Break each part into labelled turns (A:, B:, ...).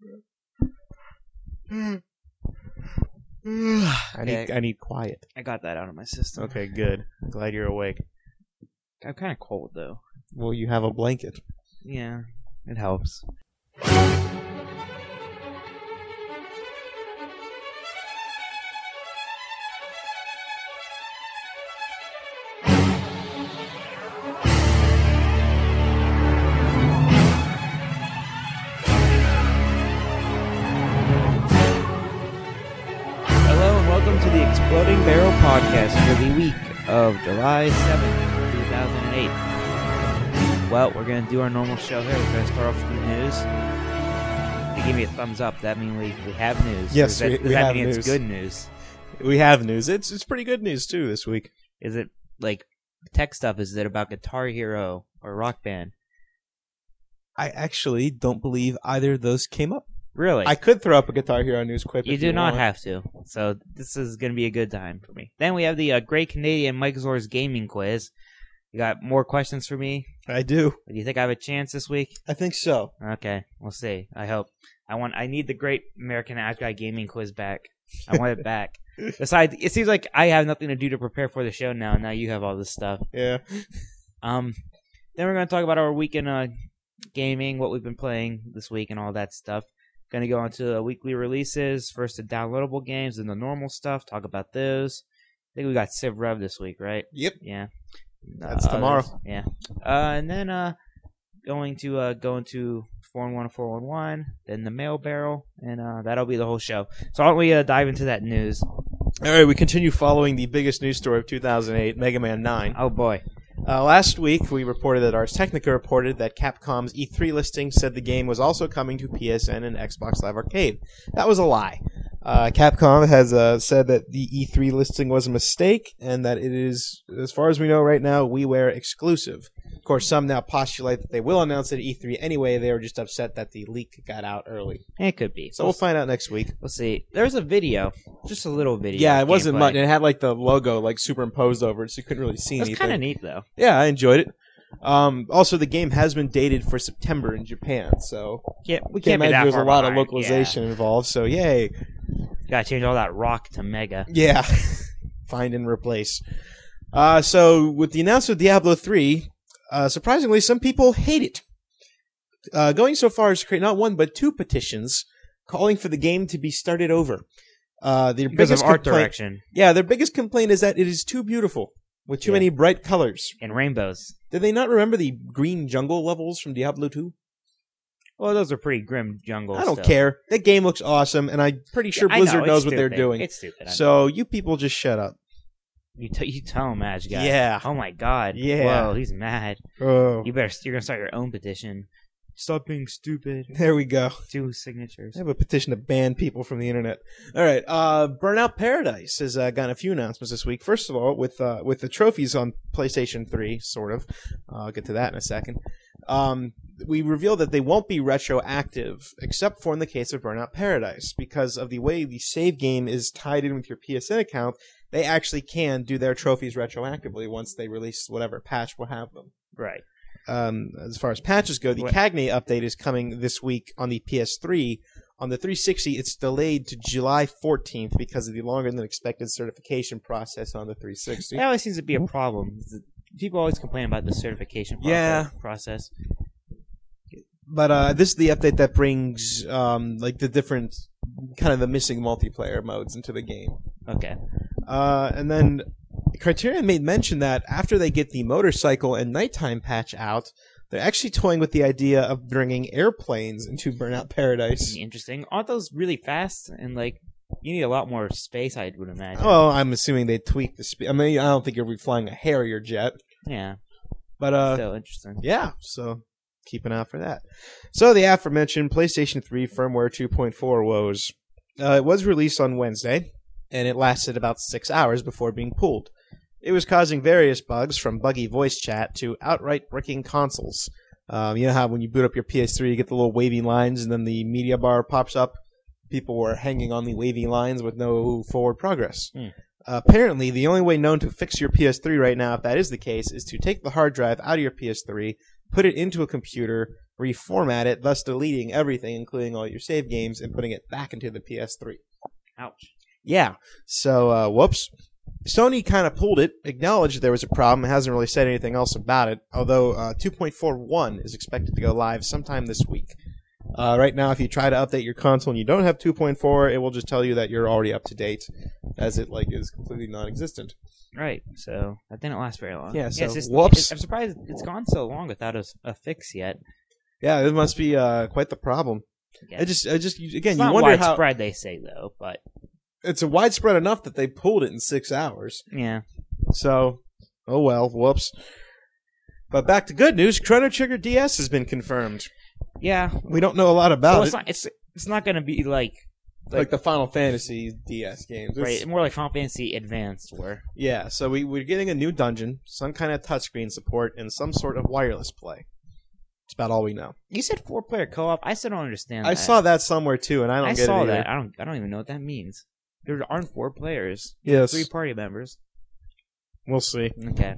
A: I need quiet.
B: I got that out of my system.
A: Okay, good. I'm glad you're awake.
B: I'm kind of cold, though.
A: Well, you have a blanket.
B: Yeah, it helps. To the Exploding Barrel Podcast for the week of July 7th, 2008. Well, we're going to do our normal show here. We're going to start off with the news. If you give me a thumbs up, that means we have news.
A: Yes,
B: does
A: we
B: that
A: have
B: mean
A: news.
B: It's good news?
A: We have news. It's pretty good news, too, this week.
B: Is it, like, tech stuff? Is it about Guitar Hero or Rock Band?
A: I actually don't believe either of those came up.
B: Really?
A: I could throw up a Guitar Hero news quip.
B: You do not have to. So this is going to be a good time for me. Then we have the Great Canadian Mike Zor's Gaming Quiz. You got more questions for me?
A: I do.
B: Do you think I have a chance this week?
A: I think so.
B: Okay, we'll see. I hope. I need the Great American Ask Guy Gaming Quiz back. I want it back. Besides, it seems like I have nothing to do to prepare for the show now. Now you have all this stuff.
A: Yeah.
B: Then we're going to talk about our weekend gaming, what we've been playing this week, and all that stuff. Going to go on to weekly releases. First, the downloadable games and the normal stuff. Talk about those. I think we got Civ Rev this week, right?
A: Yep.
B: Yeah.
A: That's tomorrow.
B: Yeah. And then going to go into 411 411, then the mail barrel, and that'll be the whole show. So why don't we dive into that news?
A: All right, we continue following the biggest news story of 2008, Mega Man 9.
B: Oh, boy.
A: Last week, we reported that Ars Technica reported that Capcom's E3 listing said the game was also coming to PSN and Xbox Live Arcade. That was a lie. Capcom has said that the E3 listing was a mistake and that it is, as far as we know right now, WiiWare exclusive. Of course, some now postulate that they will announce it at E3 anyway. They were just upset that the leak got out early.
B: It could be.
A: So we'll find out next week.
B: We'll see. There's a video, just a little video.
A: Yeah, it wasn't
B: gameplay.
A: much. It had like the logo like superimposed over it, so you couldn't really see anything.
B: That's kind of neat, though.
A: Yeah, I enjoyed it. Also, the game has been dated for September in Japan, so
B: We
A: can't
B: can't be
A: imagine
B: that
A: there's
B: far
A: a lot of
B: behind.
A: localization involved. So yay,
B: Gotta change all that rock to Mega.
A: yeah, find and replace. So with the announcement of Diablo 3, surprisingly, some people hate it. Going so far as to create not one but two petitions calling for the game to be started over.
B: Because of art direction
A: Yeah, their biggest complaint is that it is too beautiful with too many bright colors.
B: and rainbows.
A: Did they not remember the green jungle levels from Diablo 2?
B: Well, those are pretty grim jungles.
A: I don't care. That game looks awesome, and I'm pretty sure
B: I know,
A: Blizzard
B: it's
A: knows what they're
B: stupid.
A: doing.
B: It's stupid.
A: So you people just shut up.
B: You tell him, Madge guy.
A: Yeah.
B: Oh my God.
A: Yeah.
B: Whoa, he's mad.
A: Oh,
B: You're gonna start your own petition. Stop being stupid.
A: there we go.
B: 2 signatures.
A: I have a petition to ban people from the internet. All right. Burnout Paradise has gotten a few announcements this week. First of all, with the trophies on PlayStation 3, sort of. I'll get to that in a second. We revealed that they won't be retroactive, except for in the case of Burnout Paradise. Because of the way the save game is tied in with your PSN account, they actually can do their trophies retroactively once they release whatever patch will have them.
B: Right.
A: As far as patches go, the Cagney update is coming this week on the PS3. On the 360, it's delayed to July 14th because of the longer than expected certification process on the 360.
B: That always seems to be a problem. People always complain about the certification process.
A: But this is the update that brings like the different kind of the missing multiplayer modes into the game.
B: Okay.
A: And then Criterion made mention that after they get the motorcycle and nighttime patch out, they're actually toying with the idea of bringing airplanes into Burnout Paradise.
B: Interesting. Aren't those really fast? And like, you need a lot more space, I would imagine.
A: Oh, I'm assuming they tweak the speed. I mean, I don't think you'll be flying a Harrier jet.
B: Yeah.
A: But
B: Still interesting.
A: yeah. So keep an eye out for that. So the aforementioned PlayStation 3 firmware 2.4 woes. It was released on Wednesday, and it lasted about 6 hours before being pulled. It was causing various bugs, from buggy voice chat to outright bricking consoles. You know how when you boot up your PS3, you get the little wavy lines, and then the media bar pops up? People were hanging on the wavy lines with no forward progress. Apparently, the only way known to fix your PS3 right now, if that is the case, is to take the hard drive out of your PS3, put it into a computer, reformat it, thus deleting everything, including all your save games, and putting it back into the PS3.
B: Ouch.
A: Yeah. So, whoops. Sony kind of pulled it, acknowledged there was a problem, hasn't really said anything else about it, although 2.41 is expected to go live sometime this week. Right now, if you try to update your console and you don't have 2.4, it will just tell you that you're already up to date, as it is completely non-existent.
B: Right, so that didn't last very long.
A: Yeah, so
B: whoops. I'm surprised it's gone so long without a fix yet.
A: Yeah, it must be quite the problem.
B: Yeah.
A: I just again,
B: it's
A: you
B: not
A: wonder how
B: widespread, they say, though, but
A: it's a widespread enough that they pulled it in 6 hours.
B: yeah.
A: So, oh well, whoops. But back to good news, Chrono Trigger DS has been confirmed.
B: Yeah.
A: We don't know a lot about it.
B: It's not going to be like
A: the Final Fantasy DS games.
B: Right, more like Final Fantasy Advanced, where
A: Yeah, so we're getting a new dungeon, some kind of touchscreen support, and some sort of wireless play. That's about all we know.
B: you said 4-player co-op. I still don't understand.
A: I saw that somewhere too, and I don't get it
B: saw
A: either.
B: that. I don't even know what that means. There aren't 4 players.
A: Yes.
B: 3 party members.
A: We'll see.
B: Okay.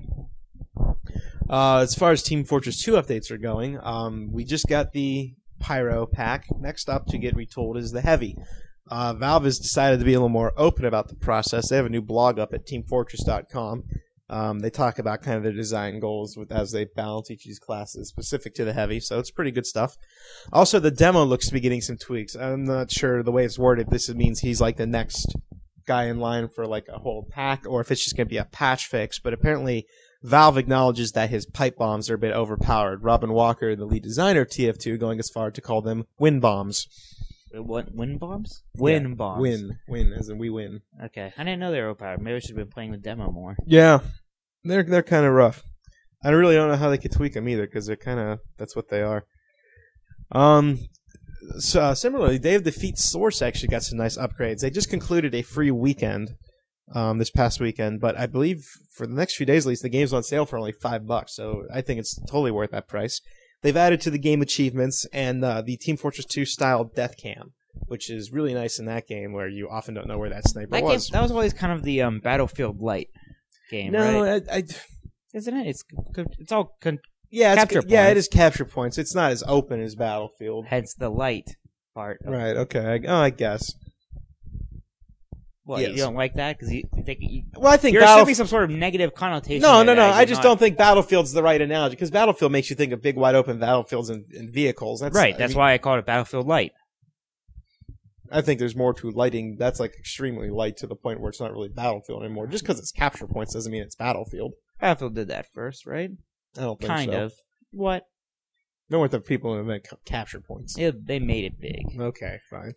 A: As far as Team Fortress 2 updates are going, we just got the Pyro pack. Next up to get retooled is the Heavy. Valve has decided to be a little more open about the process. They have a new blog up at teamfortress.com. They talk about kind of their design goals as they balance each of these classes specific to the Heavy, so it's pretty good stuff. Also, the demo looks to be getting some tweaks. I'm not sure the way it's worded. This means he's like the next guy in line for like a whole pack, or if it's just going to be a patch fix. But apparently, Valve acknowledges that his pipe bombs are a bit overpowered. Robin Walker, the lead designer of TF2, going as far to call them win bombs.
B: What, win bombs? Win bombs.
A: Win, as in we win.
B: Okay. I didn't know they were overpowered. Maybe I should have been playing the demo more.
A: Yeah, they're kind of rough. I really don't know how they could tweak them either, because that's what they are. So, similarly, Day of Defeat Source actually got some nice upgrades. They just concluded a free weekend this past weekend, but I believe for the next few days at least, the game's on sale for only $5, so I think it's totally worth that price. They've added to the game achievements and the Team Fortress 2 style death cam, which is really nice in that game where you often don't know where that sniper was.
B: That was always kind of the Battlefield Light game,
A: no,
B: right? Isn't it? It's all
A: capture
B: points.
A: Yeah, it is capture points. It's not as open as Battlefield.
B: Hence the light part.
A: Right, okay. I guess.
B: Well,
A: yes.
B: You don't like that? Because you think
A: well, I think
B: there should be some sort of negative connotation.
A: No. I just don't think Battlefield's the right analogy, because Battlefield makes you think of big, wide open battlefields and vehicles.
B: That's why I called it Battlefield Light.
A: I think there's more to lighting. That's like extremely light to the point where it's not really Battlefield anymore. Just because it's capture points doesn't mean it's Battlefield.
B: Battlefield did that first, right?
A: I don't think
B: kind
A: so.
B: of. What?
A: No one the people who invent capture points.
B: Yeah, they made it big.
A: Okay, fine.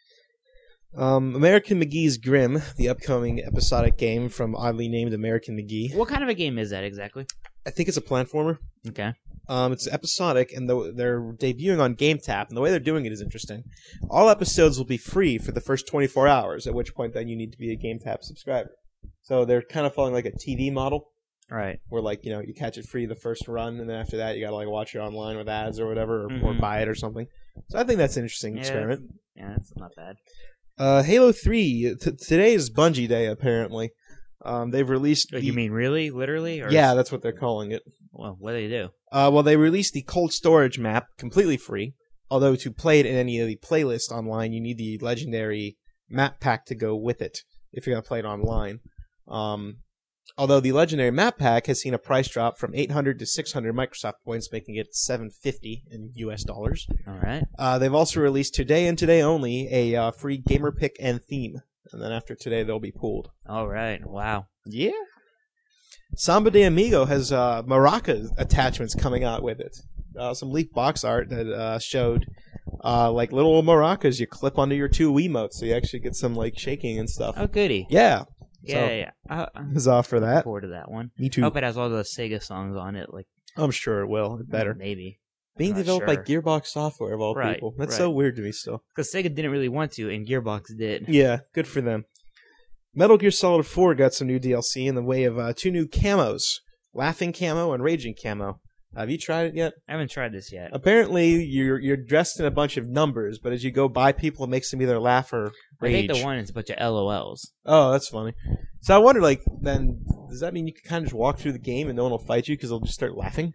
A: American McGee's Grimm, the upcoming episodic game from oddly named American McGee.
B: What kind of a game is that exactly?
A: I think it's a platformer.
B: Okay.
A: It's episodic, and they're debuting on GameTap, and the way they're doing it is interesting. All episodes will be free for the first 24 hours, at which point then you need to be a GameTap subscriber. So they're kind of following like a TV model.
B: Right.
A: Where, like, you know, you catch it free the first run, and then after that you gotta, like, watch it online with ads or whatever, or buy it or something. So I think that's an interesting experiment.
B: Yeah, that's not bad.
A: Halo 3, today is Bungie Day, apparently. They've released...
B: You mean really? Literally? Or
A: yeah, that's what they're calling it.
B: Well, what do they do?
A: Well, they released the cold storage map completely free, although to play it in any of the playlists online, you need the legendary map pack to go with it, if you're going to play it online. Although the legendary map pack has seen a price drop from 800 to 600 Microsoft points, making it $750 in US dollars.
B: All right.
A: They've also released today and today only a free gamer pick and theme. And then after today, they'll be pooled.
B: All right. Wow.
A: Yeah. Samba de Amigo has maraca attachments coming out with it. Some leaked box art that showed like little maracas you clip onto your two Wiimotes, so you actually get some like shaking and stuff.
B: Oh, goody.
A: Yeah.
B: Yeah.
A: Is off for that.
B: Looking forward to that one.
A: Me too.
B: I hope it has all the Sega songs on it. Like,
A: I'm sure it will. It better.
B: Maybe.
A: Being developed by Gearbox Software, of all people. That's so weird to me still.
B: Because Sega didn't really want to, and Gearbox did.
A: Yeah, good for them. Metal Gear Solid 4 got some new DLC in the way of 2 new camos. Laughing Camo and Raging Camo. Have you tried it yet?
B: I haven't tried this yet.
A: Apparently, you're dressed in a bunch of numbers, but as you go by people, it makes them either laugh or rage.
B: I think the one is a bunch of LOLs.
A: Oh, that's funny. So I wonder, like, then, does that mean you can kind of just walk through the game and no one will fight you because they'll just start laughing?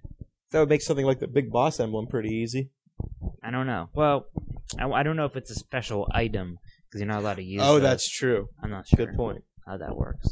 A: That would make something like the Big Boss emblem pretty easy.
B: I don't know. Well, I don't know if it's a special item because you're not allowed to use.
A: Oh,
B: those.
A: that's true.
B: I'm not sure.
A: Good point.
B: How that works.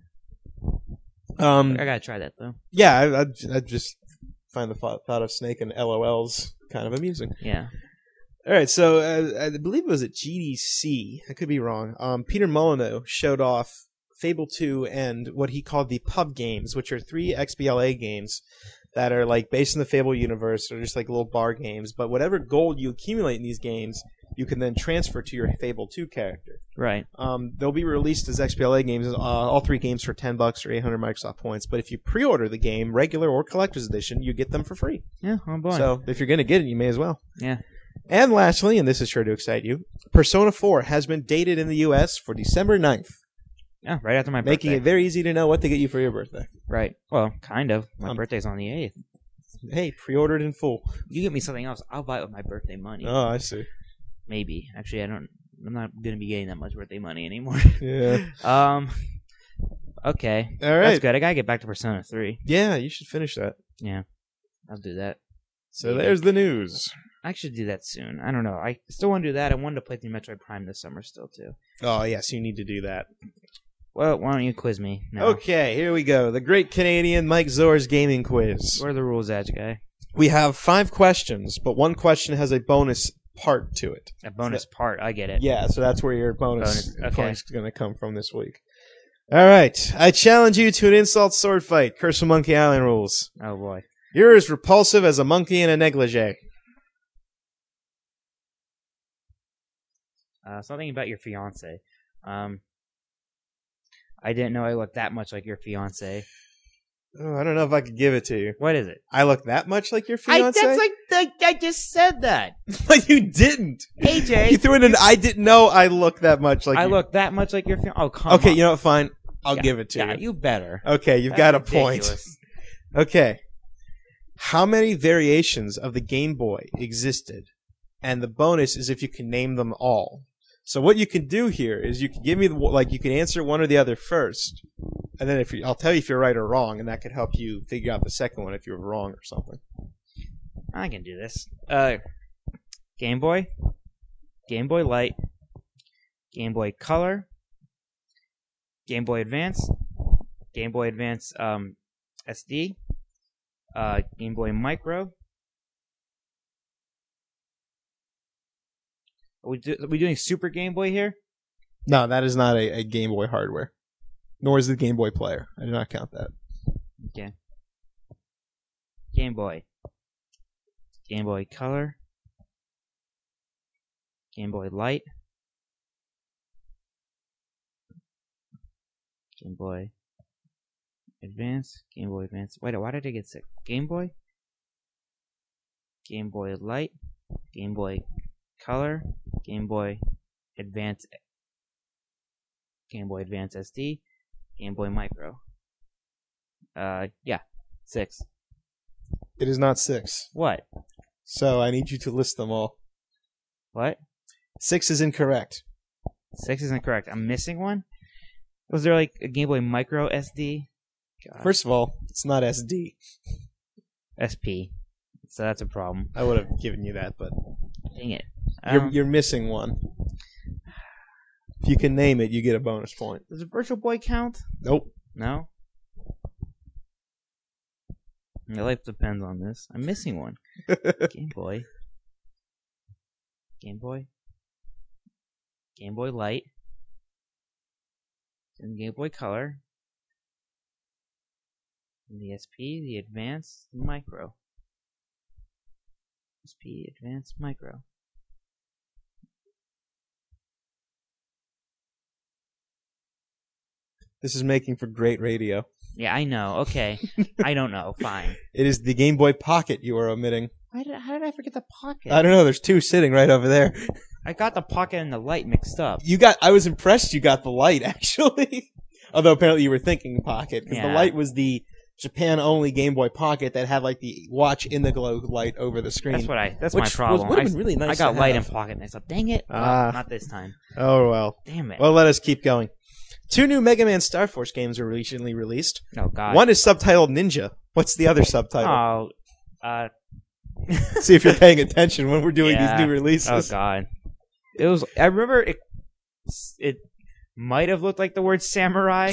A: I
B: gotta try that though.
A: Yeah, I just find the thought of Snake and LOLs kind of amusing.
B: Yeah.
A: All right, so I believe it was at GDC. I could be wrong. Peter Molyneux showed off Fable 2 and what he called the pub games, which are 3 XBLA games that are like based in the Fable universe. They're just like little bar games, but whatever gold you accumulate in these games, you can then transfer to your Fable 2 character.
B: Right.
A: They'll be released as XBLA games, all 3 games for $10 or 800 Microsoft points. But if you pre-order the game, regular or collector's edition, you get them for free.
B: Yeah, oh boy.
A: So if you're going to get it, you may as well.
B: Yeah.
A: And lastly, and this is sure to excite you, Persona 4 has been dated in the U.S. for December 9th.
B: Yeah, right after my birthday.
A: Making it very easy to know what to get you for your birthday.
B: Right. Well, kind of. My birthday's on the 8th.
A: Hey, pre-ordered in full.
B: You get me something else, I'll buy it with my birthday money.
A: Oh, I see.
B: Maybe. Actually, I'm not going to be getting that much birthday money anymore.
A: Yeah.
B: Okay.
A: All right.
B: That's good. I got to get back to Persona 3.
A: Yeah, you should finish that.
B: Yeah. I'll do that.
A: So there's the news.
B: I should do that soon. I don't know. I still want to do that. I wanted to play through Metroid Prime this summer still, too.
A: Oh, yes, you need to do that.
B: Well, why don't you quiz me now?
A: Okay, here we go. The great Canadian Mike Zor's gaming quiz.
B: What are the rules, Edge guy?
A: We have 5 questions, but one question has a bonus part to it.
B: A bonus part. I get it.
A: Yeah, so that's where your bonus
B: Okay.
A: points is going to come from this week. All right, I challenge you to an insult sword fight. Curse of Monkey Island rules.
B: Oh, boy.
A: You're as repulsive as a monkey in a negligee.
B: Something about your fiance. I didn't know I looked that much like your fiance.
A: Oh, I don't know if I could give it to you.
B: What is it?
A: I look that much like your fiance?
B: I just said that.
A: But you didn't.
B: AJ.
A: You threw in an I didn't know I look that much like
B: I
A: you.
B: look that much like your fiance. Oh, come on.
A: Okay, you know what? Fine. I'll give it to
B: Yeah,
A: you.
B: you better.
A: Okay, you've got a point. Okay. How many variations of the Game Boy existed? And the bonus is if you can name them all. So what you can do here is you can give me you can answer one or the other first, and then I'll tell you if you're right or wrong, and that could help you figure out the second one if you're wrong or something.
B: I can do this. Game Boy, Game Boy Light, Game Boy Color, Game Boy Advance, Game Boy Advance SD, Game Boy Micro. Are we doing Super Game Boy here?
A: No, that is not a Game Boy hardware. Nor is the Game Boy player. I do not count that.
B: Okay. Game Boy. Game Boy Color. Game Boy Light. Game Boy Advance. Game Boy Advance. Wait, why did I get sick? Game Boy? Game Boy Light. Game Boy Color. Game Boy Advance. Game Boy Advance SD. Game Boy Micro. Yeah. 6.
A: It is not 6.
B: What?
A: So I need you to list them all.
B: What?
A: 6 is incorrect.
B: 6 is incorrect. I'm missing one? Was there like a Game Boy Micro SD? God.
A: First of all, it's not SD.
B: SP. So that's a problem.
A: I would have given you that, but
B: Dang it.
A: you're missing one. If you can name it, you get a bonus point.
B: Does a Virtual Boy count?
A: Nope.
B: No? My life depends on this. I'm missing one. Game Boy. Game Boy. Game Boy Light. And Game Boy Color. And the SP, the Advance, the Micro. SP, Advance, Micro.
A: This is making for great radio.
B: Yeah, I know. Okay. I don't know. Fine.
A: It is the Game Boy Pocket you are omitting.
B: How did I forget the pocket?
A: I don't know. There's 2 sitting right over there.
B: I got the pocket and the light mixed up.
A: I was impressed you got the light, actually. Although apparently you were thinking Pocket, because the light was the Japan-only Game Boy Pocket that had like the watch in the glow light over the screen.
B: That's my problem.
A: Would have been really nice.
B: I got light and pocket mixed up. Dang it! Not this time.
A: Oh well.
B: Damn it.
A: Well, let us keep going. 2 new Mega Man Star Force games were recently released.
B: Oh God.
A: One is subtitled Ninja. What's the other subtitle?
B: Oh,
A: See if you're paying attention when we're doing
B: Yeah.
A: these new releases.
B: Oh God, it was. I remember it. It might have looked like the word samurai.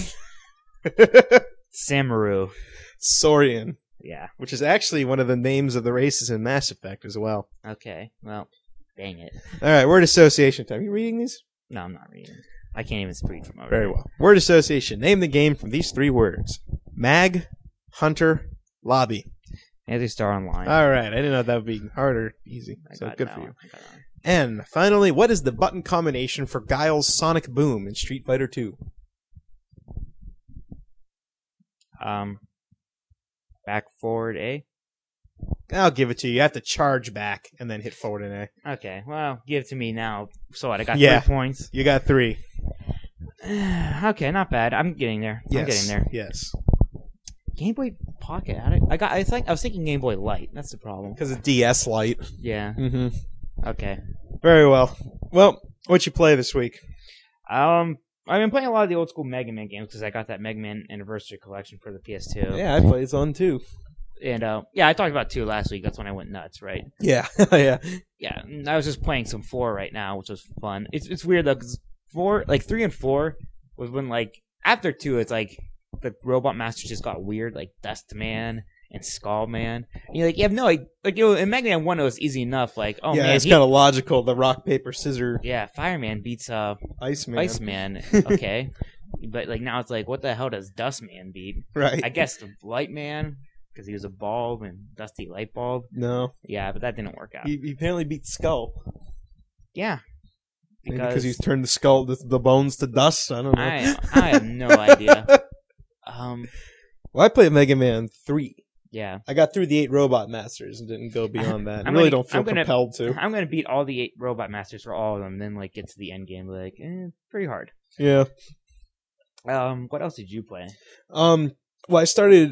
B: Samaru.
A: Saurian,
B: Yeah.
A: which is actually one of the names of the races in Mass Effect as well.
B: Okay. Well, dang it.
A: All right, word association time. You reading these?
B: No, I'm not reading. I can't even speak from over
A: Very
B: here.
A: well. Word association. Name the game from these 3 words: mag, hunter, lobby.
B: Phantasy Star Online.
A: All right, I didn't know that would be hard or easy.
B: I
A: So
B: got
A: good
B: that
A: for you.
B: one. I got that one.
A: And finally, what is the button combination for Guile's Sonic Boom in Street Fighter 2?
B: Back forward A.
A: I'll give it to you. You have to charge back and then hit forward and A.
B: Okay, well, give it to me now. So what? I got
A: Yeah.
B: 3 points.
A: You got 3.
B: Okay, not bad. I'm getting there.
A: Yes.
B: I'm getting there.
A: Yes.
B: Game Boy Pocket. I was thinking Game Boy Light. That's the problem.
A: Because of DS Lite.
B: Yeah.
A: Mm-hmm.
B: Okay.
A: Very well. Well, what you play this week?
B: I've been playing a lot of the old school Mega Man games because I got that Mega Man Anniversary Collection for the PS2.
A: Yeah, I played on too.
B: And I talked about 2 last week. That's when I went nuts, right?
A: Yeah. Yeah.
B: Yeah. I was just playing some 4 right now, which was fun. It's weird though, because 3 and 4 was when after 2, it's like the Robot Masters just got weird, like Dust Man and Skull Man. And you have no in Mega Man 1 it was easy enough. Like, oh
A: yeah,
B: man,
A: it's kind of logical. The rock, paper, scissor,
B: Fireman beats
A: Iceman.
B: Iceman. Okay. But now it's like, what the hell does Dust Man beat?
A: Right.
B: I guess the Light Man, because he was a bulb and Dusty Light Bulb.
A: No.
B: Yeah, but that didn't work out.
A: He apparently beat Skull.
B: Yeah.
A: Maybe because he's turned the skull, the bones to dust. I don't know.
B: I have no idea.
A: Well, I played Mega Man 3.
B: Yeah.
A: I got through the 8 Robot Masters and didn't go beyond that. I
B: I'm
A: really
B: gonna-
A: don't feel
B: I'm gonna-
A: compelled to.
B: I'm gonna beat all the 8 Robot Masters for all of them, then get to the end game, pretty hard.
A: Yeah.
B: What else did you play?
A: Well, I started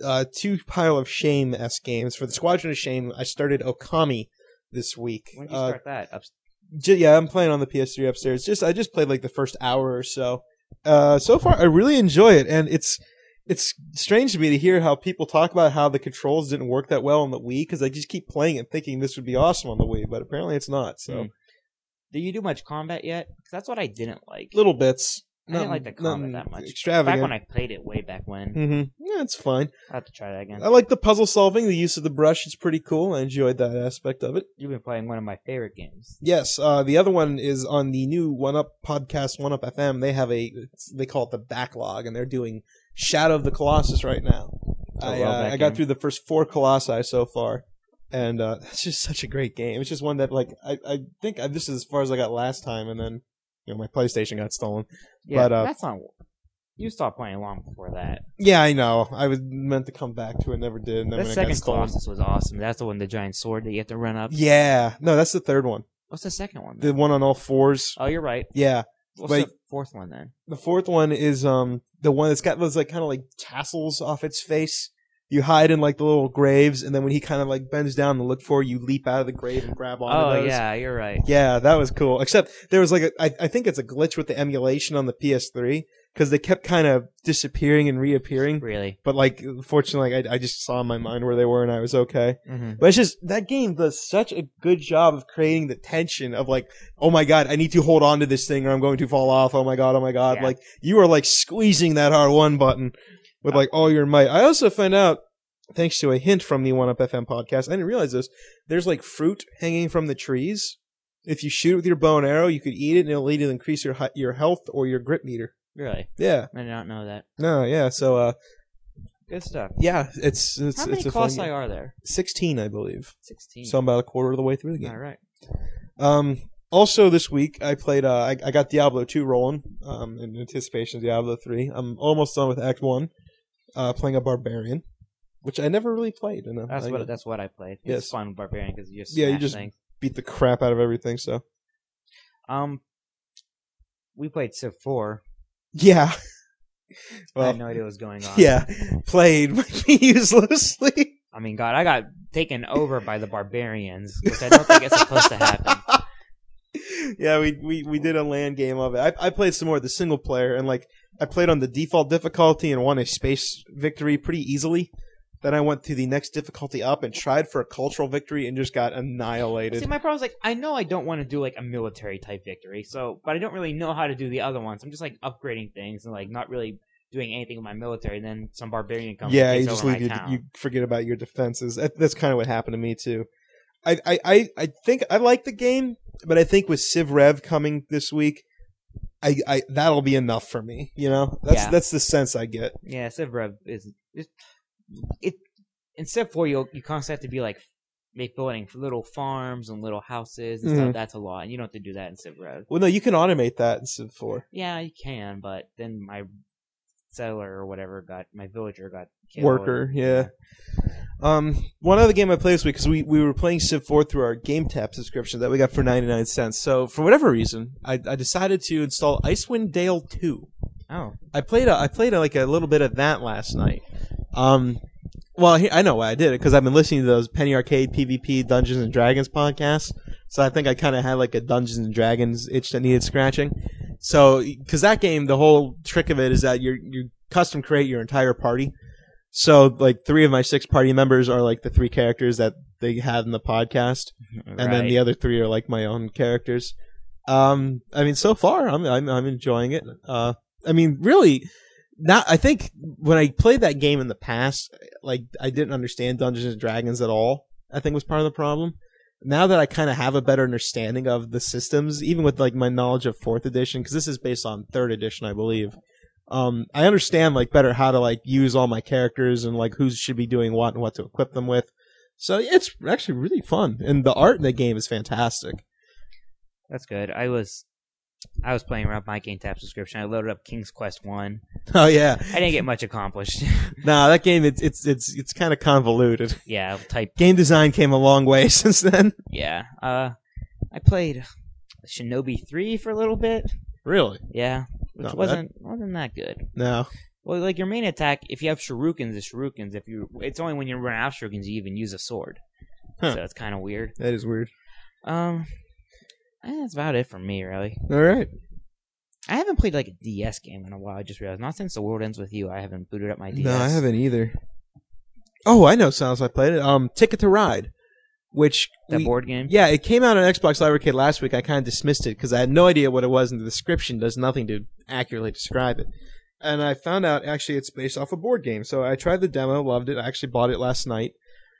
A: 2 Pile of Shame-esque games. For the Squadron of Shame, I started Okami this week.
B: When did you start that?
A: Yeah, I'm playing on the PS3 upstairs. I just played the first hour or so. So far, I really enjoy it, and it's strange to me to hear how people talk about how the controls didn't work that well on the Wii, because I just keep playing it thinking this would be awesome on the Wii, but apparently it's not. So,
B: Did you do much combat yet? 'Cause that's what I didn't like.
A: little bits.
B: I didn't like the combat that much.
A: Extravagant.
B: Back when I played it way back when.
A: Mm-hmm. Yeah, it's fine.
B: I'll have to try that again.
A: I like the puzzle solving. The use of the brush is pretty cool. I enjoyed that aspect of it.
B: You've been playing one of my favorite games.
A: Yes, the other one is on the new One Up podcast, One Up FM. They have they call it the backlog, and they're doing Shadow of the Colossus right now. I got through the first 4 Colossi so far, and it's just such a great game. It's just one that I think this is as far as I got last time, and then my PlayStation got stolen.
B: Yeah,
A: but
B: that's not. You stopped playing long before that.
A: Yeah, I know. I was meant to come back to it, never did. And then
B: The
A: when it got
B: second
A: stolen.
B: Colossus was awesome. That's the one, the giant sword that you have to run up.
A: Yeah, no, that's the third one.
B: What's the second one?
A: The
B: Then?
A: one on all 4s.
B: Oh, you're right.
A: Yeah.
B: What's
A: Wait.
B: the fourth one then?
A: The fourth one is the one that's got those kind of tassels off its face. You hide in the little graves, and then when he kind of bends down to look for you, leap out of the grave and grab onto
B: Oh
A: those.
B: yeah, you're right.
A: Yeah, that was cool. Except there was I think it's a glitch with the emulation on the PS3 because they kept kind of disappearing and reappearing.
B: Really.
A: But fortunately, I just saw in my mind where they were, and I was okay.
B: Mm-hmm.
A: But it's just that game does such a good job of creating the tension of oh my god, I need to hold on to this thing or I'm going to fall off. Oh my god.
B: Yeah.
A: You are squeezing that R1 button with all your might. I also found out, thanks to a hint from the One Up FM podcast, I didn't realize this. There's fruit hanging from the trees. If you shoot it with your bow and arrow, you could eat it and it'll either increase your health or your grit meter.
B: Really?
A: Yeah.
B: I did not know that.
A: No, yeah. So
B: Good stuff.
A: yeah, it's
B: How many
A: a fun
B: Colossi
A: game.
B: are there?
A: 16, I believe.
B: 16.
A: So I'm about a quarter of the way through the game.
B: All right.
A: Also this week I played I got Diablo 2 rolling in anticipation of Diablo 3. I'm almost done with Act 1, playing a barbarian, which I never really played. And
B: That's what I played.
A: Yes.
B: It's fun with Barbarian because you just
A: Yeah, you
B: smash
A: just-
B: things.
A: beat the crap out of everything. So
B: We played Civ 4.
A: yeah,
B: I
A: well
B: had no idea what was going on.
A: yeah, played uselessly.
B: I mean, God, I got taken over by the Barbarians, which I don't think is supposed to happen.
A: Yeah, we did a LAN game of it. I played some more of the single player, and I played on the default difficulty and won a space victory pretty easily. Then I went to the next difficulty up and tried for a cultural victory and just got annihilated.
B: See, my problem is like I know I don't want to do like a military type victory, but I don't really know how to do the other ones. I'm just like upgrading things and like not really doing anything with my military. And then some barbarian comes.
A: Yeah,
B: and
A: you
B: takes
A: just
B: over
A: leave
B: my town.
A: you forget about your defenses. That's kind of what happened to me too. I think I like the game, but I think with Civ Rev coming this week, I that'll be enough for me. You know, that's the sense I get.
B: Yeah, Civ Rev is it. In Civ 4, you constantly have to be like building little farms and little houses and stuff. That's a lot, and you don't have to do that in Civ Rev.
A: Well, no, you can automate that in Civ 4.
B: Yeah, you can, but then my settler or whatever my villager got killed.
A: Worker, yeah. One other game I played this week, because we were playing Civ 4 through our GameTap subscription that we got for 99 cents. So for whatever reason, I decided to install Icewind Dale 2.
B: Oh,
A: I played like a little bit of that last night. Well, I know why I did it, because I've been listening to those Penny Arcade PvP Dungeons and Dragons podcasts. So I think I kind of had like a Dungeons and Dragons itch that needed scratching. So, because that game, the whole trick of it is that you custom create your entire party. So, like, 3 of my 6 party members are like the 3 characters that they had in the podcast, and then the other 3 are like my own characters. I mean, so far I'm enjoying it. I mean, really. I think when I played that game in the past, like I didn't understand Dungeons and Dragons at all. I think was part of the problem. Now that I kind of have a better understanding of the systems, even with like my knowledge of 4th edition, because this is based on 3rd edition, I believe. I understand like better how to like use all my characters and like who should be doing what and what to equip them with. So it's actually really fun, and the art in the game is fantastic.
B: That's good. I was playing around my GameTap subscription. I loaded up King's Quest 1.
A: Oh yeah,
B: I didn't get much accomplished.
A: Nah, that game it's kind of convoluted.
B: Yeah,
A: game design came a long way since then.
B: Yeah. I played Shinobi 3 for a little bit.
A: Really?
B: Yeah, which wasn't that good.
A: No.
B: Well, like your main attack, if you have shurikens, it's shurikens. It's only when you run out of shurikens you even use a sword.
A: Huh.
B: So it's kind of weird.
A: That is weird.
B: That's about it for me, really.
A: All right.
B: I haven't played like a DS game in a while. I just realized. Not since The World Ends With You, I haven't booted up my DS.
A: No, I haven't either. Oh, I know sounds I played it. Ticket to Ride, which
B: board game.
A: Yeah, it came out on Xbox Live Arcade last week. I kind of dismissed it because I had no idea what it was, and the description does nothing to accurately describe it. And I found out actually it's based off a board game. So I tried the demo, loved it. I actually bought it last night.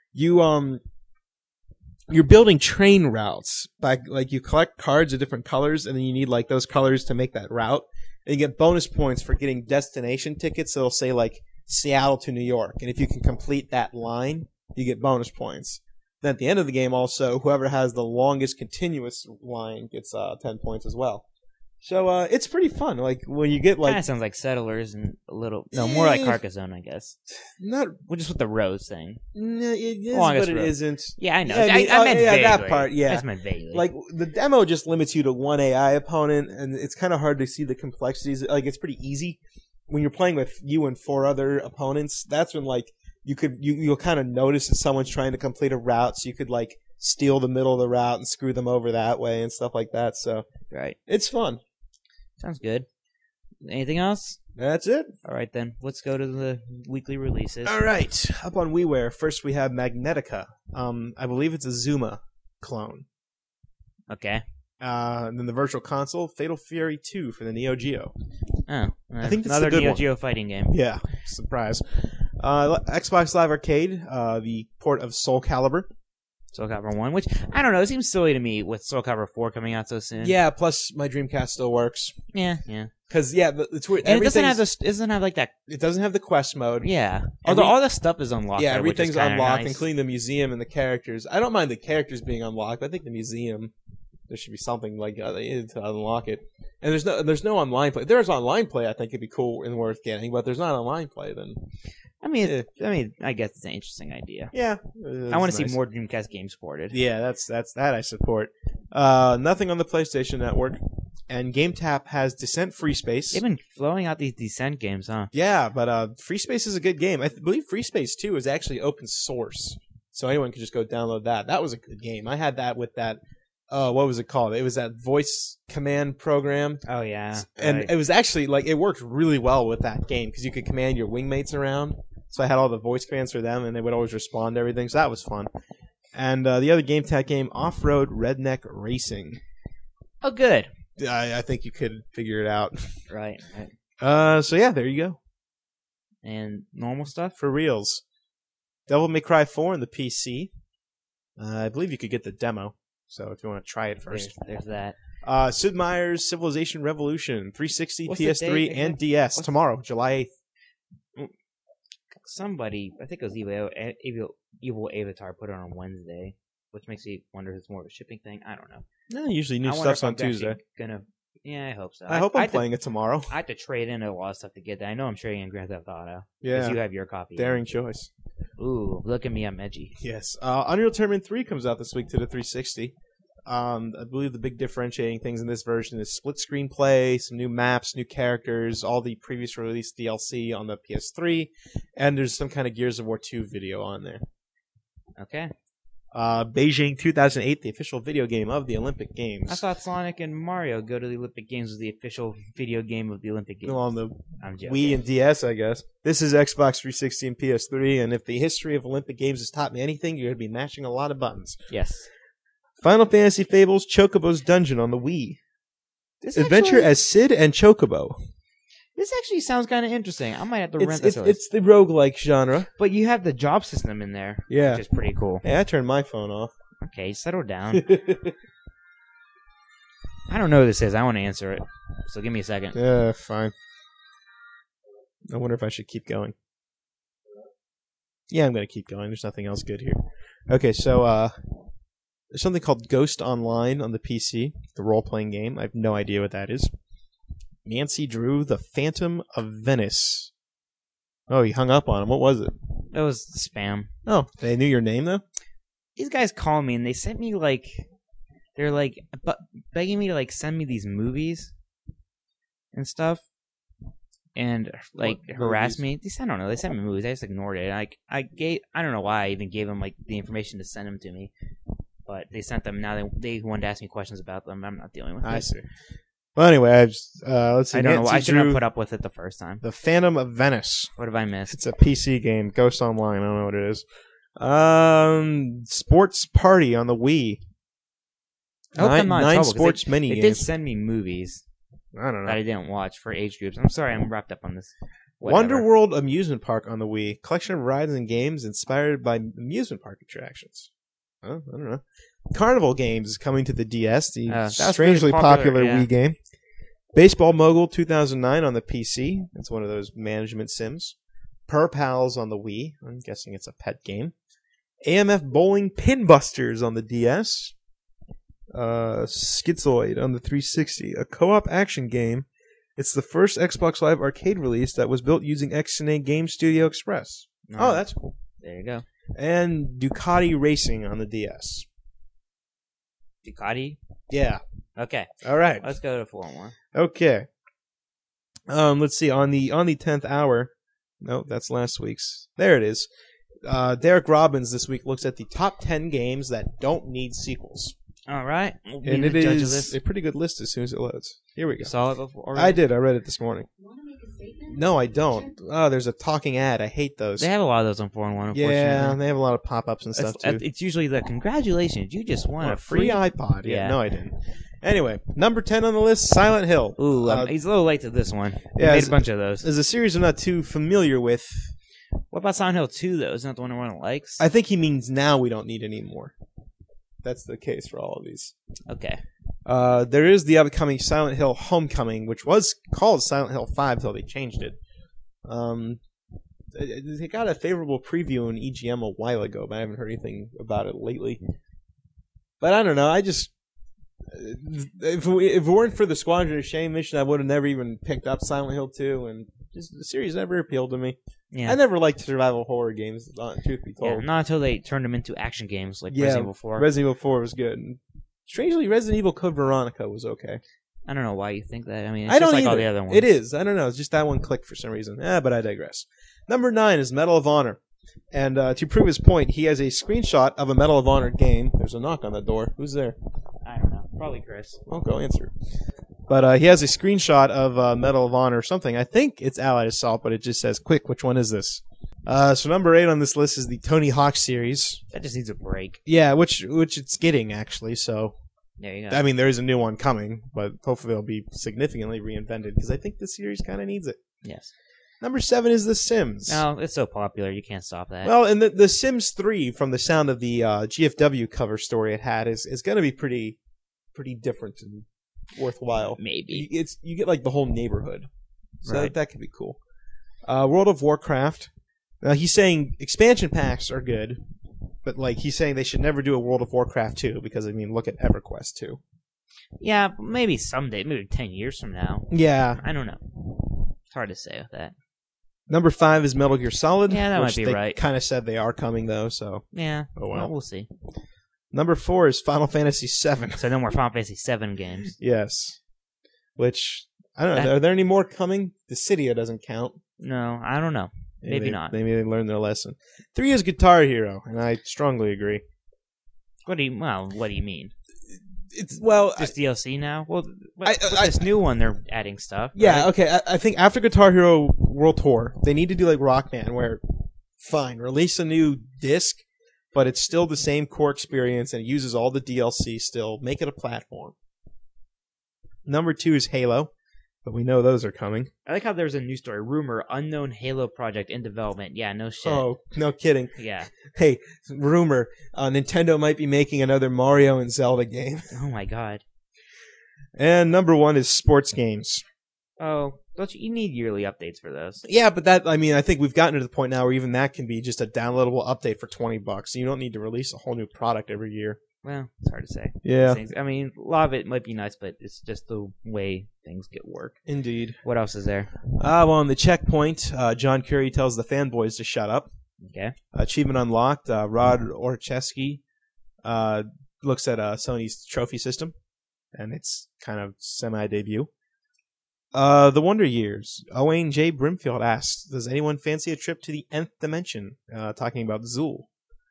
A: You're building train routes by like you collect cards of different colors, and then you need like those colors to make that route. And you get bonus points for getting destination tickets. So it'll say like Seattle to New York, and if you can complete that line, you get bonus points. Then at the end of the game, also whoever has the longest continuous line gets 10 points as well. So it's pretty fun. Like when you get like
B: kind of sounds like Settlers and more like Carcassonne, I guess.
A: Not
B: just with the rows thing.
A: No, it is, but it isn't.
B: Yeah, I know.
A: Yeah,
B: I meant vaguely.
A: that part. Yeah,
B: I just meant vaguely.
A: Like the demo just limits you to one AI opponent, and it's kind of hard to see the complexities. Like it's pretty easy when you're playing with you and 4 other opponents. That's when like you'll kind of notice that someone's trying to complete a route, so you could like steal the middle of the route and screw them over that way and stuff like that. So
B: right,
A: it's fun.
B: Sounds good. Anything else?
A: That's it.
B: All right, then. Let's go to the weekly releases.
A: All right. Up on WiiWare, first we have Magnetica. I believe it's a Zuma clone.
B: Okay.
A: And then the Virtual Console, Fatal Fury 2 for the Neo Geo.
B: Oh.
A: I think that's
B: another
A: a good
B: Neo
A: one.
B: Geo fighting game.
A: Yeah. Surprise. Xbox Live Arcade, the port of Soul Calibur.
B: Soul Calibur 1, which, I don't know, it seems silly to me with Soul Calibur 4 coming out so soon.
A: Yeah, plus my Dreamcast still works.
B: Yeah.
A: Because, yeah, it's weird.
B: And it doesn't have like that...
A: It doesn't have the quest mode.
B: Yeah. Although all the stuff is unlocked.
A: Yeah,
B: there,
A: everything's
B: which is
A: unlocked,
B: nice.
A: including the museum and the characters. I don't mind the characters being unlocked, but I think the museum, there should be something like to unlock it. And there's no online play. If there's online play, I think it'd be cool and worth getting, but there's not online play, then...
B: I guess it's an interesting idea.
A: Yeah.
B: I want to see more Dreamcast games ported.
A: Yeah, that's that I support. Nothing on the PlayStation Network. And GameTap has Descent Free Space.
B: They've been flowing out these Descent games, huh?
A: Yeah, but Free Space is a good game. I believe Free Space 2 is actually open source. So anyone could just go download that. That was a good game. I had that with that... what was it called? It was that voice command program.
B: Oh, yeah.
A: And
B: right.
A: it was actually, like, it worked really well with that game because you could command your wingmates around. So I had all the voice commands for them, and they would always respond to everything. So that was fun. And the other game tag game, Off-Road Redneck Racing.
B: Oh, good.
A: I think you could figure it out.
B: Right.
A: So yeah, there you go.
B: And normal stuff?
A: For reals. Devil May Cry 4 on the PC. I believe you could get the demo. So if you want to try it first.
B: There's that.
A: Sid Meier's Civilization Revolution, 360,
B: What's the
A: PS3,
B: date?
A: and DS tomorrow, July 8th.
B: Somebody, I think it was Evil Avatar, put it on Wednesday, which makes me wonder if it's more of a shipping thing. I don't know.
A: No, usually new
B: I wonder
A: stuff's
B: if
A: on
B: I'm actually
A: Tuesday.
B: Yeah, I hope so.
A: I hope I'm playing it tomorrow.
B: I have to trade in a lot of stuff to get that. I know I'm trading in Grand Theft Auto.
A: Yeah.
B: Because you have your copy.
A: Daring choice.
B: Ooh, look at me, I'm edgy.
A: Yes. Unreal Tournament 3 comes out this week to the 360. I believe the big differentiating things in this version is split screen play, some new maps, new characters, all the previous release DLC on the PS3, and there's some kind of Gears of War 2 video on there.
B: Okay.
A: Beijing 2008, the official video game of the Olympic Games.
B: I thought Sonic and Mario Go to the Olympic Games was the official video game of the Olympic Games.
A: Well, on the
B: I'm joking.
A: Wii and DS, I guess. This is Xbox 360 and PS3, and if the history of Olympic Games has taught me anything, you're going to be mashing a lot of buttons.
B: Yes.
A: Final Fantasy Fables Chocobo's Dungeon on the Wii. Adventure as Sid and Chocobo.
B: This actually sounds kind of interesting. I might have to rent this.
A: It's the roguelike genre.
B: But you have the job system in there,
A: Yeah.
B: which is pretty cool.
A: Hey, I turned my phone off.
B: Okay, settle down. I don't know who this is. I want to answer it. So give me a second.
A: Yeah, fine. I wonder if I should keep going. Yeah, I'm going to keep going. There's nothing else good here. Okay, so there's something called Ghost Online on the PC, the role-playing game. I have no idea what that is. Nancy Drew, The Phantom of Venice. Oh, you hung up on him. What was it?
B: It was spam.
A: Oh, they knew your name, though?
B: These guys called me and they sent me they're begging me to send me these movies and stuff, and harass me. I don't know. They sent me movies. I just ignored it. I don't know why I even gave them the information to send them to me, but they sent them. Now they wanted to ask me questions about them. I'm not dealing with it.
A: I see. Well, anyway, let's see.
B: I don't know.
A: Nancy
B: I shouldn't have
A: Drew,
B: put up with it the first time.
A: The Phantom of Venice.
B: What have I missed?
A: It's a PC game. Ghost Online. I don't know what it is. Sports Party on the Wii.
B: I hope I'm not in
A: nine
B: trouble, 'cause
A: sports mini
B: They did
A: games.
B: send me movies
A: I don't
B: that
A: know.
B: I didn't watch for age groups. I'm sorry, I'm wrapped up on this.
A: Wonder
B: Whatever.
A: World Amusement Park on the Wii. Collection of rides and games inspired by amusement park attractions. Huh? I don't know. Carnival Games is coming to the DS, the
B: that was
A: strangely
B: pretty
A: popular
B: popular, yeah.
A: Wii game. Baseball Mogul 2009 on the PC. That's one of those management sims. Per Pals on the Wii. I'm guessing it's a pet game. AMF Bowling Pin Busters on the DS. Schizoid on the 360. A co-op action game. It's the first Xbox Live Arcade release that was built using XNA Game Studio Express. Oh, that's cool.
B: There you go.
A: And Ducati Racing on the DS.
B: Ducati.
A: Yeah.
B: Okay,
A: All right.
B: let's go to 4-1.
A: Okay. Let's see. On the 10th hour. No, that's last week's. There it is. Derek Robbins this week looks at the top 10 games that don't need sequels.
B: All right, we'll be
A: And
B: the
A: it
B: judge of
A: is
B: this.
A: a pretty good list as soon as it loads. Here we
B: You
A: go.
B: saw it before?
A: I did. I read it this morning.
C: You want to make a statement?
A: No, I don't. Oh, there's a talking ad. I hate those.
B: They have a lot of those on 4-1. Unfortunately.
A: Yeah, they have a lot of pop-ups and stuff too.
B: It's usually the congratulations. You just won
A: What,
B: a
A: a free iPod. Yeah.
B: Yeah.
A: No, I didn't. Anyway, number 10 on the list, Silent Hill.
B: Ooh,
A: Uh,
B: he's a little late to this one. We
A: yeah,
B: made
A: it's-
B: a bunch of those.
A: There's a series I'm not too familiar with.
B: What about Silent Hill 2 though? Isn't that the one everyone likes?
A: I think he means now we don't need any more. That's the case for all of these.
B: Okay.
A: There is the upcoming Silent Hill Homecoming, which was called Silent Hill 5 until they changed it. They got a favorable preview in EGM a while ago, but I haven't heard anything about it lately. But I don't know. I just if it weren't for the Squadron of Shame mission, I would have never even picked up Silent Hill 2, and just the series never appealed to me.
B: Yeah.
A: I never liked survival horror games, truth be
B: Yeah,
A: told.
B: not until they turned them into action games like
A: Yeah,
B: Resident Evil 4.
A: Resident Evil 4 was good. And strangely, Resident Evil Code Veronica was okay.
B: I don't know why you think that. I mean, it's
A: I
B: just
A: don't
B: like all
A: either.
B: the other ones.
A: It is. I don't know. It's just that one clicked for some reason. But I digress. Number 9 is Medal of Honor. And to prove his point, he has a screenshot of a Medal of Honor game. There's a knock on the door. Who's there?
B: I don't know. Probably Chris.
A: I'll go answer. But he has a screenshot of Medal of Honor or something. I think it's Allied Assault, but it just says, quick, which one is this? So number 8 on this list is the Tony Hawk series.
B: That just needs a break.
A: Yeah, which it's getting, actually, so...
B: There you go.
A: I mean, there is a new one coming, but hopefully it'll be significantly reinvented, because I think the series kind of needs it.
B: Yes.
A: Number 7 is The Sims.
B: No, it's so popular, you can't stop that.
A: Well, and the Sims 3, from the sound of the GFW cover story it had, is going to be pretty different and worthwhile.
B: Maybe.
A: You get like the whole neighborhood, so
B: Right.
A: that could be cool. World of Warcraft. Now he's saying expansion packs are good, but like he's saying they should never do a World of Warcraft 2 because I mean look at EverQuest 2.
B: Yeah, maybe someday, maybe 10 years from now.
A: Yeah.
B: I don't know. It's hard to say with that.
A: Number 5 is Metal Gear Solid.
B: Yeah, that might
A: which
B: be
A: they
B: right.
A: kind of said they are coming though, so.
B: Yeah.
A: Oh, well.
B: We'll see.
A: Number 4 is Final Fantasy 7.
B: So no more Final Fantasy 7 games.
A: Yes. Which I don't know. Are there any more coming? Dissidia doesn't count.
B: No, I don't know. Maybe not.
A: Maybe they learned their lesson. 3 is Guitar Hero, and I strongly agree.
B: What do you mean?
A: It's
B: Just DLC now? Well,
A: I-
B: with this new one, they're adding stuff.
A: yeah,
B: right?
A: okay. I think after Guitar Hero World Tour, they need to do like Rockman, where fine, release a new disc, but it's still the same core experience and it uses all the DLC still. Make it a platform. Number 2 is Halo, but we know those are coming.
B: I like how there's a news story. Rumor, unknown Halo project in development. Yeah, no shit.
A: Oh, no kidding.
B: Yeah.
A: Hey, rumor, Nintendo might be making another Mario and Zelda game.
B: Oh my god.
A: And number 1 is sports games.
B: Oh, don't you need yearly updates for those?
A: Yeah, but I think we've gotten to the point now where even that can be just a downloadable update for $20. You don't need to release a whole new product every year.
B: Well, it's hard to say.
A: Yeah,
B: I mean, a lot of it might be nice, but it's just the way things get work.
A: indeed.
B: What else is there?
A: Well, on the checkpoint, John Curry tells the fanboys to shut up.
B: Okay.
A: Achievement unlocked. Rod Orcheski looks at Sony's trophy system, and it's kind of semi-debut. The Wonder Years. Owain J. Brimfield asks, does anyone fancy a trip to the nth dimension? Talking about Zool.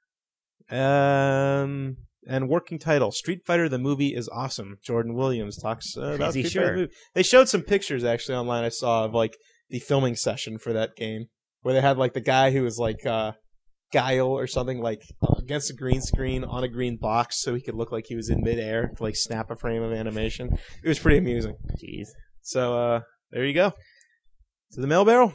A: And working title, Street Fighter the movie is awesome. Jordan Williams talks about
B: he
A: Street
B: sure?
A: Fighter the movie. They showed some pictures actually online I saw of like the filming session for that game where they had like the guy who was like Guile or something like against a green screen on a green box so he could look like he was in midair to like snap a frame of animation. It was pretty amusing.
B: Jeez.
A: So there you go. To the mail barrel?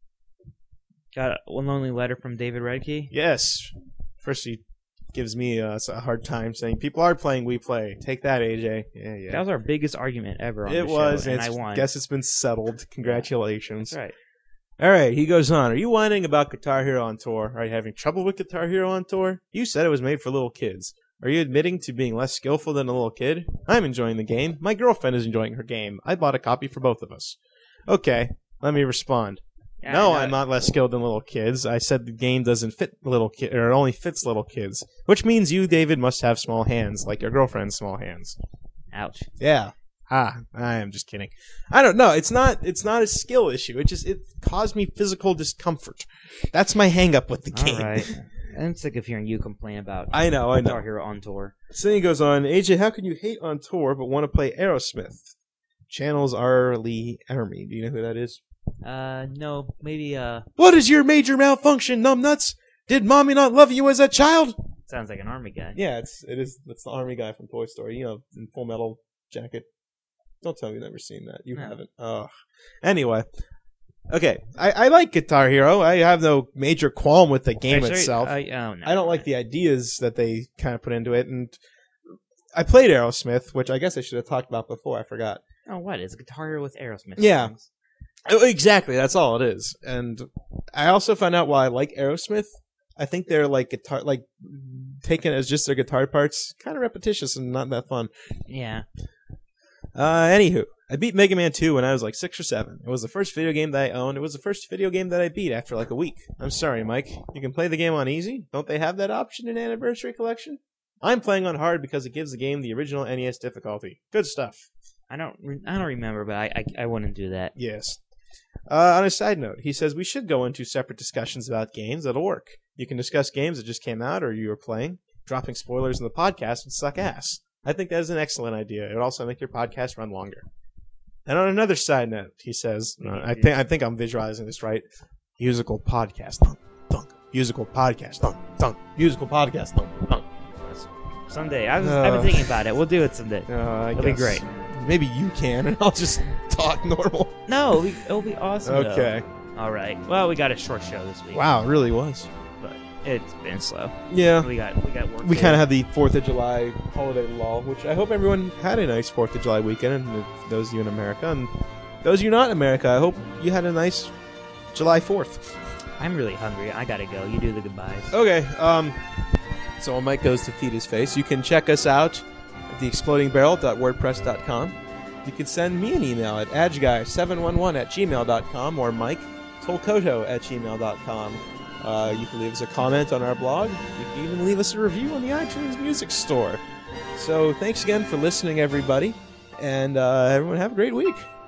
B: Got one lonely letter from David Redkey.
A: Yes. First he gives me a hard time saying people are playing, we play. Take that, AJ. Yeah.
B: That was our biggest argument ever on the
A: It
B: show,
A: was,
B: and
A: and
B: I won.
A: guess it's been settled. Congratulations.
B: That's right.
A: All right, he goes on. Are you whining about Guitar Hero on Tour? Are you having trouble with Guitar Hero on Tour? You said it was made for little kids. Are you admitting to being less skillful than a little kid? I'm enjoying the game. My girlfriend is enjoying her game. I bought a copy for both of us. Okay, let me respond.
B: Yeah,
A: No,
B: I know.
A: I'm not less skilled than little kids. I said the game doesn't fit little kids, or it only fits little kids. Which means you, David, must have small hands, like your girlfriend's small hands.
B: Ouch.
A: Yeah. I am just kidding. I don't know. It's not a skill issue. It caused me physical discomfort. That's my hang up with the game.
B: All right. I'm sick of hearing you complain about
A: I know.
B: Guitar Hero on Tour.
A: So then he goes on, AJ, how can you hate on Tour but want to play Aerosmith? Channels R. Lee Ermey. Do you know who that is?
B: No, maybe,
A: What is your major malfunction, numbnuts? Did mommy not love you as a child?
B: sounds like an army guy.
A: Yeah, it's the army guy from Toy Story, in Full Metal Jacket. Don't tell me you've never seen that. You
B: No.
A: haven't. Ugh. Anyway. Okay. I like Guitar Hero. I have no major qualm with the game
B: Actually,
A: itself.
B: oh, no.
A: I don't like the ideas that they kind of put into it, and I played Aerosmith, which I guess I should have talked about before. I forgot.
B: Oh, what? It's a Guitar Hero with Aerosmith.
A: Yeah.
B: songs.
A: Oh, exactly, that's all it is. And I also found out why I like Aerosmith. I think they're taken as just their guitar parts, kind of repetitious and not that fun.
B: Yeah.
A: Anywho, I beat Mega Man 2 when I was like 6 or 7. It was the first video game that I owned. It was the first video game that I beat after like a week. I'm sorry, Mike. You can play the game on easy. Don't they have that option in Anniversary Collection? I'm playing on hard because it gives the game the original NES difficulty. Good stuff.
B: I don't remember, but I wouldn't do that.
A: Yes. On a side note, he says we should go into separate discussions about games. That'll work. You can discuss games that just came out or you were playing. Dropping spoilers in the podcast would suck ass. I think that is an excellent idea. It would also make your podcast run longer. And on another side note, he says, I think I'm visualizing this right. Musical podcast. musical podcast. Thunk, thunk, musical podcast. Thunk, thunk.
B: Someday. I've been thinking about it. We'll do it someday. It'll be great.
A: Maybe you can, and I'll just talk normal.
B: No, it'll be awesome.
A: Okay.
B: Though. All right. Well, we got a short show this week.
A: Wow, it really was.
B: But it's been slow.
A: Yeah.
B: We got work.
A: We kind of had the 4th of July holiday lull, which I hope everyone had a nice 4th of July weekend, and those of you in America. And those of you not in America, I hope you had a nice July 4th.
B: I'm really hungry. I gotta go. You do the goodbyes.
A: Okay, so while Mike goes to feed his face, you can check us out at theexplodingbarrel.wordpress.com. You can send me an email at adgeguy711@gmail.com or mike.tolkoto@gmail.com. You can leave us a comment on our blog. You can even leave us a review on the iTunes Music Store. So thanks again for listening, everybody, and everyone have a great week.